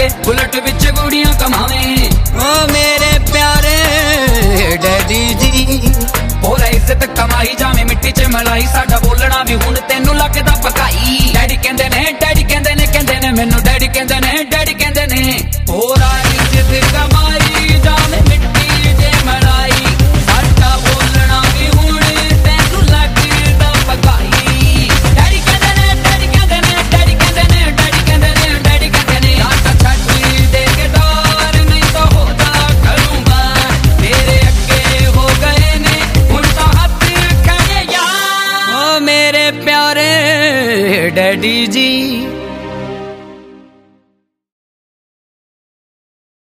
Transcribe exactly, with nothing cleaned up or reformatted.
के बुलेट विच गुड़ियां कमावे। ओ मेरे प्यारे डैडी जी होर इज्जत कमाई जावे मिट्टी च मलाई साडा बोलना भी हुण तेनू लगदा पकाई। डैडी कहंदे ने डैडी कहंदे ने कहंदे ने मैनू डैडी कहंदे ने डैडी कहंदे ने होर इज्जत कमाई जावे मिट्टी च मलाई साडा बोलना भी हुण तेनू लगदा पकाई। डैडी कहंदे ने डैडी कहंदे ने डैडी कहंदे ने डैडी कहंदे ने डैडी कहंदे ने आटा छड्डी दे के दार नहीं तो होदा करूंगा तेरे अगे हो गए ने हुण तां हत्थ खड़े यार। ओ मेरे प्यारे डैडी जी